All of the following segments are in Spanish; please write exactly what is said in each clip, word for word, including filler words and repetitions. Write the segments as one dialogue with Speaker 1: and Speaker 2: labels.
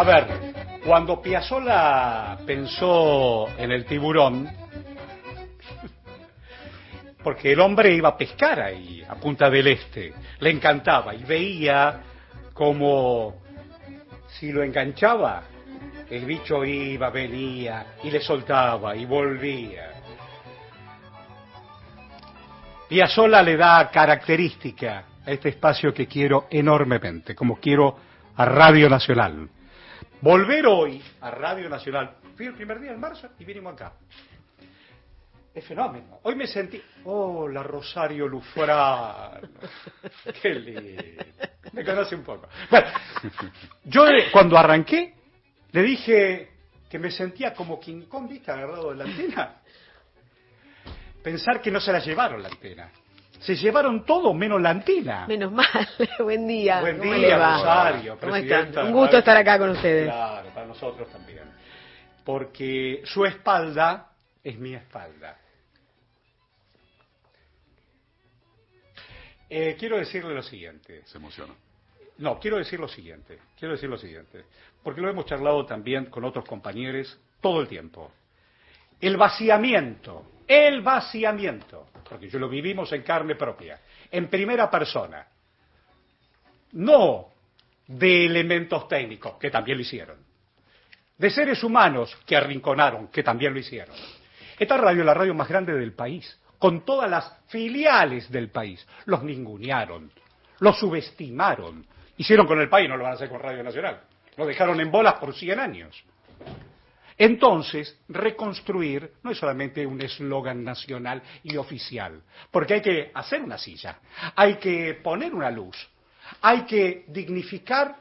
Speaker 1: ver, cuando Piazzolla pensó en el tiburón, porque el hombre iba a pescar ahí, a Punta del Este, le encantaba y veía como si lo enganchaba, el bicho iba, venía y le soltaba y volvía. Piazzolla le da característica a este espacio que quiero enormemente, como quiero a Radio Nacional. Volver hoy a Radio Nacional, fui el primer día en marzo y vinimos acá. Es fenómeno. Hoy me sentí, oh, la Rosario Lufrano, qué lindo, me conoce un poco. Bueno, yo cuando arranqué le dije que me sentía como King Kong, ¿viste? Agarrado de la antena. Pensar que no se la llevaron la antena. Se llevaron todo menos la antena.
Speaker 2: Menos mal. Buen día.
Speaker 1: Buen
Speaker 2: ¿Cómo
Speaker 1: día,
Speaker 2: le va?
Speaker 1: Rosario.
Speaker 2: ¿Cómo están? Un gusto estar acá con ustedes.
Speaker 1: Claro, para nosotros también. Porque su espalda es mi espalda. Eh, quiero decirle lo siguiente.
Speaker 3: Se emociona.
Speaker 1: No, quiero decir lo siguiente. Quiero decir lo siguiente. Porque lo hemos charlado también con otros compañeros todo el tiempo. El vaciamiento. El vaciamiento. Porque yo lo vivimos en carne propia. En primera persona. No de elementos técnicos, que también lo hicieron. De seres humanos que arrinconaron, que también lo hicieron. Esta radio es la radio más grande del país, con todas las filiales del país. Los ningunearon, los subestimaron. Hicieron con el país, no lo van a hacer con Radio Nacional. Lo dejaron en bolas por cien años. Entonces, reconstruir no es solamente un eslogan nacional y oficial, porque hay que hacer una silla, hay que poner una luz, hay que dignificar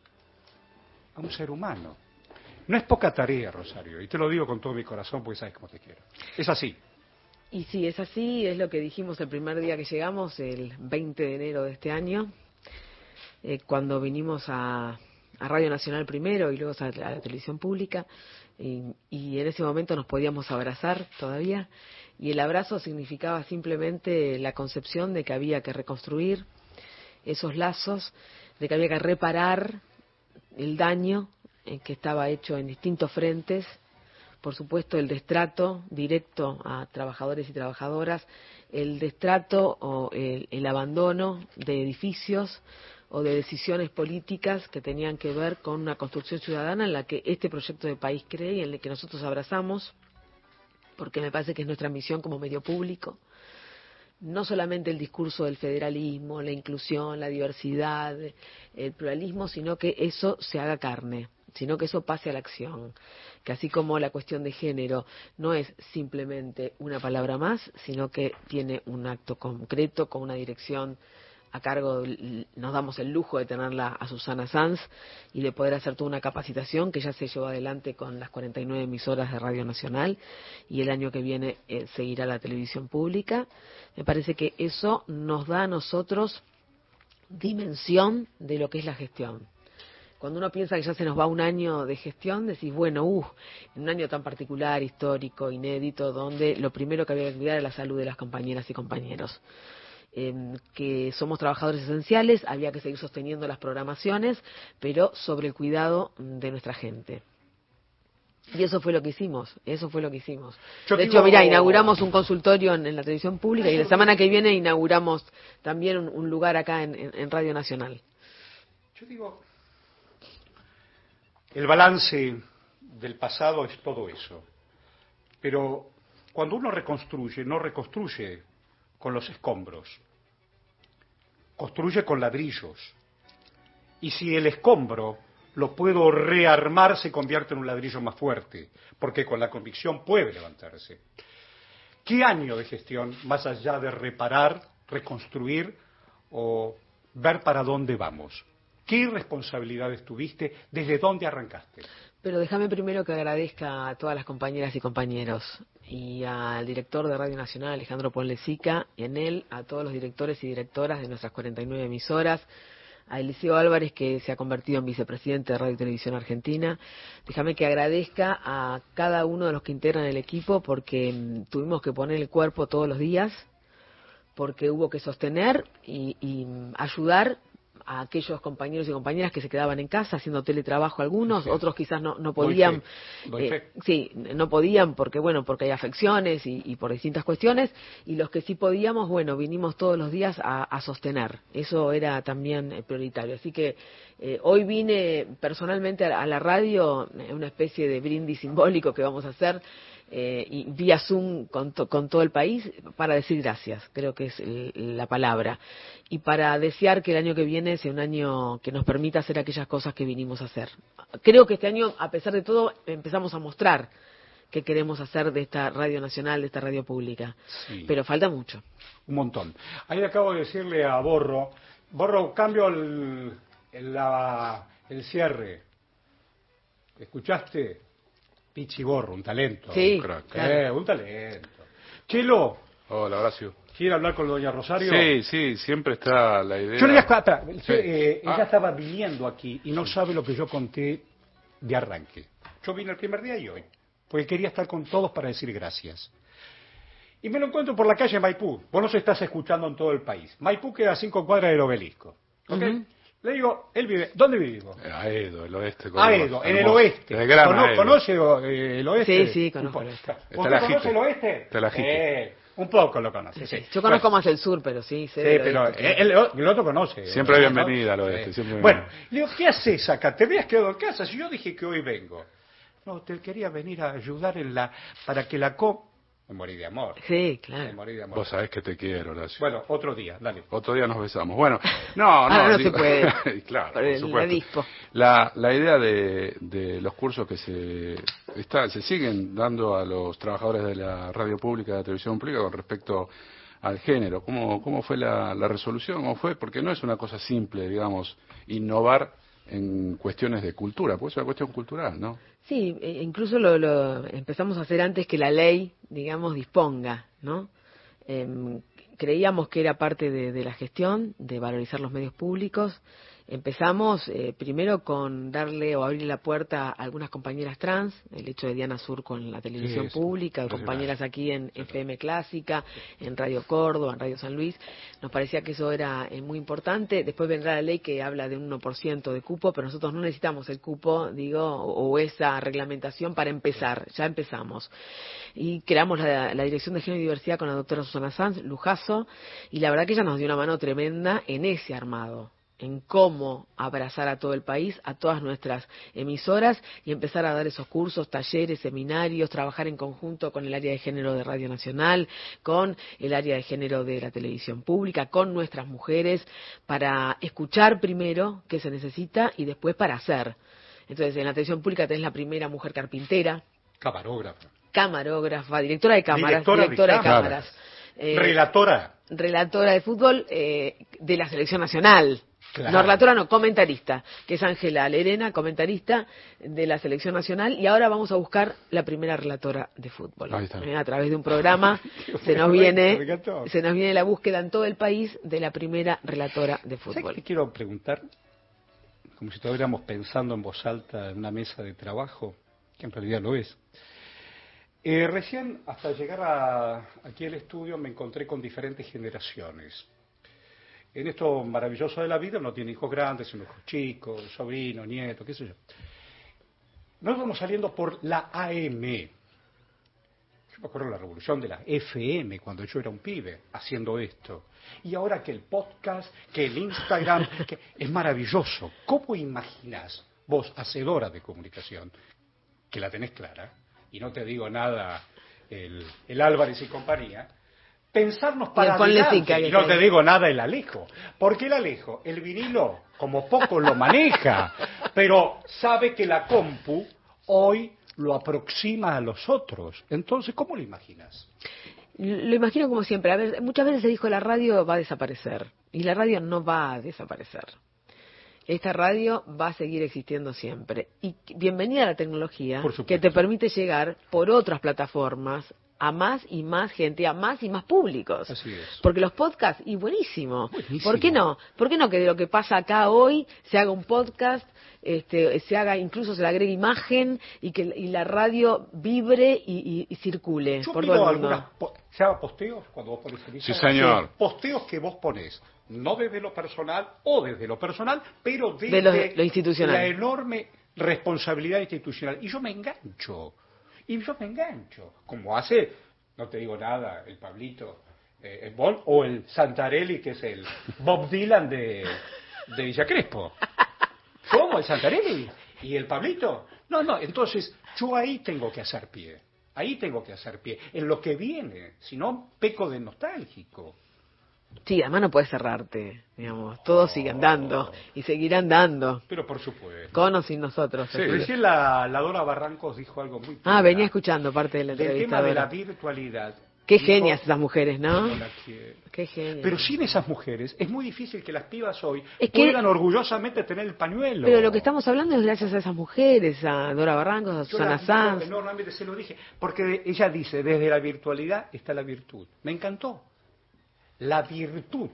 Speaker 1: a un ser humano. No es poca tarea, Rosario, y te lo digo con todo mi corazón porque sabes cómo te quiero. Es así.
Speaker 2: Y sí, es así, es lo que dijimos el primer día que llegamos, el veinte de enero de este año, eh, cuando vinimos a, a Radio Nacional primero y luego a la, a la televisión pública, y, y en ese momento nos podíamos abrazar todavía, y el abrazo significaba simplemente la concepción de que había que reconstruir esos lazos, de que había que reparar el daño eh, que estaba hecho en distintos frentes. Por supuesto, el destrato directo a trabajadores y trabajadoras, el destrato o el, el abandono de edificios o de decisiones políticas que tenían que ver con una construcción ciudadana en la que este proyecto de país cree y en el que nosotros abrazamos, porque me parece que es nuestra misión como medio público. No solamente el discurso del federalismo, la inclusión, la diversidad, el pluralismo, sino que eso se haga carne, sino que eso pase a la acción. Que así como la cuestión de género no es simplemente una palabra más, sino que tiene un acto concreto con una dirección a cargo, nos damos el lujo de tenerla a Susana Sanz y de poder hacer toda una capacitación que ya se llevó adelante con las cuarenta y nueve emisoras de Radio Nacional y el año que viene eh, seguirá la televisión pública. Me parece que eso nos da a nosotros dimensión de lo que es la gestión. Cuando uno piensa que ya se nos va un año de gestión, decís, bueno, uh, en un año tan particular, histórico, inédito, donde lo primero que había que cuidar era la salud de las compañeras y compañeros. Eh, que somos trabajadores esenciales, había que seguir sosteniendo las programaciones, pero sobre el cuidado de nuestra gente. Y eso fue lo que hicimos, eso fue lo que hicimos.
Speaker 1: Yo
Speaker 2: de
Speaker 1: digo...
Speaker 2: hecho, mirá, inauguramos un consultorio en, en la televisión pública y la semana que viene inauguramos también un, un lugar acá en, en, en Radio Nacional.
Speaker 1: Yo digo, el balance del pasado es todo eso. Pero cuando uno reconstruye, no reconstruye con los escombros, construye con ladrillos. Y si el escombro lo puedo rearmar, se convierte en un ladrillo más fuerte, porque con la convicción puede levantarse. ¿Qué año de gestión, más allá de reparar, reconstruir o ver para dónde vamos? ¿Qué responsabilidades tuviste? ¿Desde dónde arrancaste?
Speaker 2: Pero déjame primero que agradezca a todas las compañeras y compañeros y al director de Radio Nacional, Alejandro Ponlecica, y en él a todos los directores y directoras de nuestras cuarenta y nueve emisoras, a Eliseo Álvarez, que se ha convertido en vicepresidente de Radio y Televisión Argentina. Déjame que agradezca a cada uno de los que integran el equipo, porque mmm, tuvimos que poner el cuerpo todos los días, porque hubo que sostener y, y ayudar a aquellos compañeros y compañeras que se quedaban en casa haciendo teletrabajo algunos,
Speaker 1: Sí.
Speaker 2: otros quizás no, no podían,
Speaker 1: Doy fe. Doy
Speaker 2: eh,
Speaker 1: fe.
Speaker 2: sí, no podían porque bueno, porque hay afecciones y, y por distintas cuestiones, y los que sí podíamos, bueno, vinimos todos los días a, a sostener, eso era también eh, prioritario, así que eh, hoy vine personalmente a, a la radio, eh, una especie de brindis simbólico que vamos a hacer, Eh, y vía Zoom con, to, con todo el país para decir gracias, creo que es el, la palabra, y para desear que el año que viene sea un año que nos permita hacer aquellas cosas que vinimos a hacer. Creo que este año, a pesar de todo, empezamos a mostrar qué queremos hacer de esta radio nacional, de esta radio pública,
Speaker 1: Sí.
Speaker 2: pero falta mucho.
Speaker 1: Un montón. Ahí acabo de decirle a Borro, Borro, cambio el, el, la, el cierre. ¿Escuchaste? Pichiborro, un talento.
Speaker 2: Sí,
Speaker 1: un crack.
Speaker 2: claro.
Speaker 1: Eh, un talento. Chelo,
Speaker 3: Hola, Horacio.
Speaker 1: ¿quiere hablar con doña Rosario?
Speaker 3: Sí, sí, siempre está la idea.
Speaker 1: Yo le voy a... espera,
Speaker 3: Sí.
Speaker 1: eh, ella
Speaker 3: Ah.
Speaker 1: estaba viniendo aquí y no sabe lo que yo conté de arranque. Yo vine el primer día y hoy, porque quería estar con todos para decir gracias. Y me lo encuentro por la calle Maipú. Vos nos estás escuchando en todo el país. Maipú queda a cinco cuadras del obelisco. ¿Ok?
Speaker 2: Uh-huh.
Speaker 1: Le digo, él vive... ¿Dónde vivimos?
Speaker 3: Aedo, el oeste.
Speaker 1: Aedo, en el
Speaker 3: hermoso.
Speaker 1: oeste.
Speaker 3: El gran
Speaker 1: ¿Cono-
Speaker 3: Aedo.
Speaker 1: ¿Conoce eh, el oeste?
Speaker 2: Sí, sí,
Speaker 1: Un
Speaker 2: conozco
Speaker 1: po-
Speaker 2: el oeste.
Speaker 1: ¿Usted
Speaker 3: Está la
Speaker 1: conoce
Speaker 3: Jite.
Speaker 1: el oeste?
Speaker 3: Está la Jite.
Speaker 1: Eh, un poco lo conoce, sí.
Speaker 2: Yo conozco
Speaker 1: Bueno,
Speaker 2: más el sur, pero sí, sé
Speaker 1: sí,
Speaker 2: del
Speaker 1: pero
Speaker 2: oeste.
Speaker 1: el, el otro conoce.
Speaker 3: Siempre
Speaker 1: ¿no?
Speaker 3: bienvenida al oeste,
Speaker 1: Sí.
Speaker 3: siempre
Speaker 1: Bueno,
Speaker 3: bienvenida.
Speaker 1: le digo, ¿qué haces acá? ¿Te habías quedado en casa? Si yo dije que hoy vengo. No, te quería venir a ayudar en la para que la co... Me morí de amor.
Speaker 2: Sí,
Speaker 1: Me
Speaker 2: claro.
Speaker 1: morí de amor.
Speaker 3: Vos sabés que te quiero, Horacio.
Speaker 1: Bueno, otro día, dale.
Speaker 3: Otro día nos besamos. Bueno, no, no.
Speaker 2: Ahora no
Speaker 3: digo-
Speaker 2: se puede.
Speaker 3: Claro,
Speaker 2: Por
Speaker 3: por
Speaker 2: el-
Speaker 3: supuesto.
Speaker 2: la dispo.
Speaker 3: La, la idea de, de los cursos que se está, se siguen dando a los trabajadores de la radio pública, de la televisión pública con respecto al género. ¿Cómo, cómo fue la, la resolución? ¿Cómo fue? Porque no es una cosa simple, digamos, innovar en cuestiones de cultura, porque es una cuestión cultural, ¿no?
Speaker 2: Sí, e- incluso lo, lo empezamos a hacer antes que la ley, digamos, disponga, ¿no? Em, creíamos que era parte de, de la gestión, de valorizar los medios públicos. Empezamos eh, primero con darle o abrir la puerta a algunas compañeras trans, el hecho de Diana Sur con la televisión
Speaker 1: Sí, sí,
Speaker 2: pública,
Speaker 1: impresionante.
Speaker 2: compañeras aquí en F M Clásica, en Radio Córdoba, en Radio San Luis. Nos parecía que eso era eh, muy importante. Después vendrá la ley que habla de un uno por ciento de cupo, pero nosotros no necesitamos el cupo, digo, o, o esa reglamentación para empezar. Ya empezamos. Y creamos la, la Dirección de Género y Diversidad con la doctora Susana Sanz, lujazo, y la verdad que ella nos dio una mano tremenda en ese armado, en cómo abrazar a todo el país, a todas nuestras emisoras y empezar a dar esos cursos, talleres, seminarios, trabajar en conjunto con el área de género de Radio Nacional, con el área de género de la televisión pública, con nuestras mujeres, para escuchar primero qué se necesita y después para hacer. Entonces, en la televisión pública tenés la primera mujer carpintera,
Speaker 1: Camarógrafa.
Speaker 2: camarógrafa, directora de cámaras,
Speaker 1: Directora de
Speaker 2: directora de
Speaker 1: cámaras.
Speaker 2: cámaras, eh,
Speaker 1: Relatora.
Speaker 2: relatora de fútbol eh, de la selección nacional.
Speaker 1: Claro.
Speaker 2: No, relatora no, comentarista, que es Ángela Lerena, comentarista de la selección nacional, y ahora vamos a buscar la primera relatora de fútbol.
Speaker 3: Ahí está.
Speaker 2: Eh, a través de un programa se nos
Speaker 1: Me
Speaker 2: viene
Speaker 1: encantó.
Speaker 2: se nos viene la búsqueda en todo el país de la primera relatora de
Speaker 1: ¿Sabes
Speaker 2: fútbol.
Speaker 1: qué quiero preguntar? Como si estuviéramos pensando en voz alta en una mesa de trabajo, que en realidad lo es. Eh, recién, hasta llegar a, aquí al estudio, me encontré con diferentes generaciones. En esto maravilloso de la vida, uno tiene hijos grandes, unos hijos chicos, sobrinos, nietos, qué sé yo. Nos vamos saliendo por la A M. Yo me acuerdo de la revolución de la F M, cuando yo era un pibe, haciendo esto. Y ahora que el podcast, que el Instagram, que es maravilloso. ¿Cómo imaginás, vos, hacedora de comunicación, que la tenés clara, y no te digo nada el, el Álvarez y compañía, pensarnos para
Speaker 2: el Ponle
Speaker 1: adelante,
Speaker 2: Tica, que
Speaker 1: y no
Speaker 2: está
Speaker 1: te
Speaker 2: ahí.
Speaker 1: digo nada el Alejo, porque el Alejo, el vinilo, como poco lo maneja, pero sabe que la compu hoy lo aproxima a los otros. Entonces, ¿cómo lo imaginas?
Speaker 2: Lo imagino como siempre. A ver, muchas veces se dijo la radio va a desaparecer, y la radio no va a desaparecer. Esta radio va a seguir existiendo siempre. Y bienvenida a la tecnología
Speaker 1: Por supuesto.
Speaker 2: que te permite llegar por otras plataformas a más y más gente, a más y más públicos.
Speaker 1: Así es.
Speaker 2: Porque los podcasts, y buenísimo.
Speaker 1: Buenísimo.
Speaker 2: ¿Por qué no? ¿Por qué no que de lo que pasa acá hoy se haga un podcast, este, se haga, incluso se le agregue imagen y que y la radio vibre y, y, y circule
Speaker 1: Yo
Speaker 2: por
Speaker 1: pido
Speaker 2: todo el mundo?
Speaker 1: algunas, po- ¿se llama posteos cuando vos pones en
Speaker 3: Sí,
Speaker 1: Instagram?
Speaker 3: señor.
Speaker 1: Posteos que vos ponés, no desde lo personal o desde lo personal, pero desde
Speaker 2: De lo- lo institucional.
Speaker 1: la enorme responsabilidad institucional. Y yo me engancho. Y yo me engancho. Como hace, no te digo nada, el Pablito, eh, el Bon, o el Santarelli, que es el Bob Dylan de, de Villa Crespo. ¿Cómo? ¿El Santarelli? ¿Y el Pablito? No, no, entonces yo ahí tengo que hacer pie. Ahí tengo que hacer pie. En lo que viene, si no, peco de nostálgico.
Speaker 2: Sí, además no puedes cerrarte, digamos. Todo sigue andando y seguirá andando,
Speaker 1: Pero por supuesto.
Speaker 2: con o sin nosotros.
Speaker 1: Sí,
Speaker 2: así.
Speaker 1: recién la, la Dora Barrancos dijo algo muy
Speaker 2: Ah,
Speaker 1: piola.
Speaker 2: venía escuchando parte de la
Speaker 1: Del
Speaker 2: entrevista.
Speaker 1: tema de la
Speaker 2: ahora.
Speaker 1: virtualidad.
Speaker 2: Qué
Speaker 1: Dijo,
Speaker 2: genias esas mujeres, ¿no?
Speaker 1: "No la quiero".
Speaker 2: Qué genias.
Speaker 1: Pero sin esas mujeres es muy difícil que las pibas hoy
Speaker 2: Es que-
Speaker 1: puedan orgullosamente tener el pañuelo.
Speaker 2: Pero lo que estamos hablando es gracias a esas mujeres, a Dora Barrancos, a
Speaker 1: Yo
Speaker 2: Susana
Speaker 1: las admiro
Speaker 2: Sanz.
Speaker 1: enormemente, se lo dije, porque ella dice, desde la virtualidad está la virtud. Me encantó. La virtud.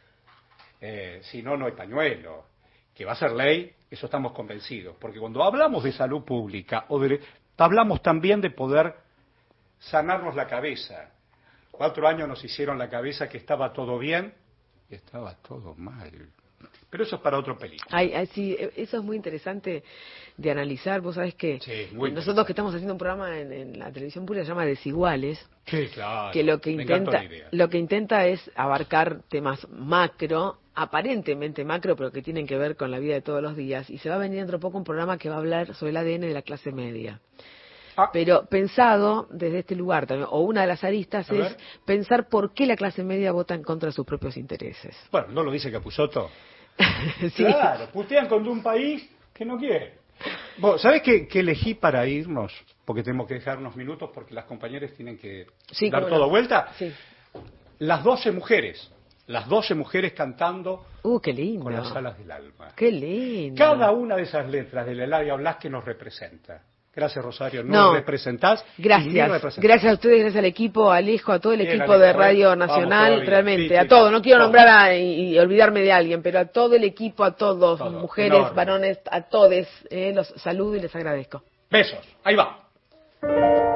Speaker 1: Eh, si no, no hay pañuelo. Que va a ser ley, eso estamos convencidos. Porque cuando hablamos de salud pública, o de, hablamos también de poder sanarnos la cabeza. Cuatro años nos hicieron la cabeza que estaba todo bien y estaba todo mal. Pero eso es para otro película.
Speaker 2: Ay, ay, sí, eso es muy interesante de analizar. Vos sabés que
Speaker 1: Sí, es muy
Speaker 2: nosotros
Speaker 1: interesante.
Speaker 2: que estamos haciendo un programa en, en la televisión pública se llama Desiguales,
Speaker 1: Sí, claro.
Speaker 2: que lo que
Speaker 1: Me encantó
Speaker 2: intenta
Speaker 1: la idea.
Speaker 2: lo que intenta es abarcar temas macro, aparentemente macro, pero que tienen que ver con la vida de todos los días. Y se va a venir dentro de poco un programa que va a hablar sobre el A D N de la clase media.
Speaker 1: Ah,
Speaker 2: Pero pensado desde este lugar también, o una de las aristas
Speaker 1: A
Speaker 2: es
Speaker 1: ver.
Speaker 2: pensar por qué la clase media vota en contra de sus propios intereses.
Speaker 1: bueno, ¿no lo dice Capusotto?
Speaker 2: Sí.
Speaker 1: Claro, putean contra un país que no quiere. Vos, ¿sabés qué, qué elegí para irnos? Porque tenemos que dejar unos minutos porque las compañeras tienen que
Speaker 2: Sí,
Speaker 1: dar
Speaker 2: cómo
Speaker 1: todo
Speaker 2: no.
Speaker 1: vuelta.
Speaker 2: Sí.
Speaker 1: Las doce mujeres, las doce mujeres cantando
Speaker 2: Uh, qué lindo.
Speaker 1: con las alas del alma.
Speaker 2: Qué lindo.
Speaker 1: Cada una de esas letras de la Eladia Blasque nos representa. Gracias, Rosario, nos
Speaker 2: No.
Speaker 1: representás. y ni
Speaker 2: Gracias,
Speaker 1: representás.
Speaker 2: gracias a ustedes, gracias al equipo, a Alejo, a todo el
Speaker 1: Bien,
Speaker 2: equipo
Speaker 1: Alejo,
Speaker 2: de
Speaker 1: ¿eh?
Speaker 2: Radio
Speaker 1: Vamos
Speaker 2: Nacional,
Speaker 1: todavía.
Speaker 2: realmente,
Speaker 1: Sí,
Speaker 2: a
Speaker 1: sí,
Speaker 2: todo, no quiero
Speaker 1: todo.
Speaker 2: nombrar a- y, y olvidarme de alguien, pero a todo el equipo, a todos,
Speaker 1: Todo,
Speaker 2: mujeres,
Speaker 1: enorme.
Speaker 2: varones, a todos, eh, los saludo y les agradezco.
Speaker 1: Besos. Ahí va.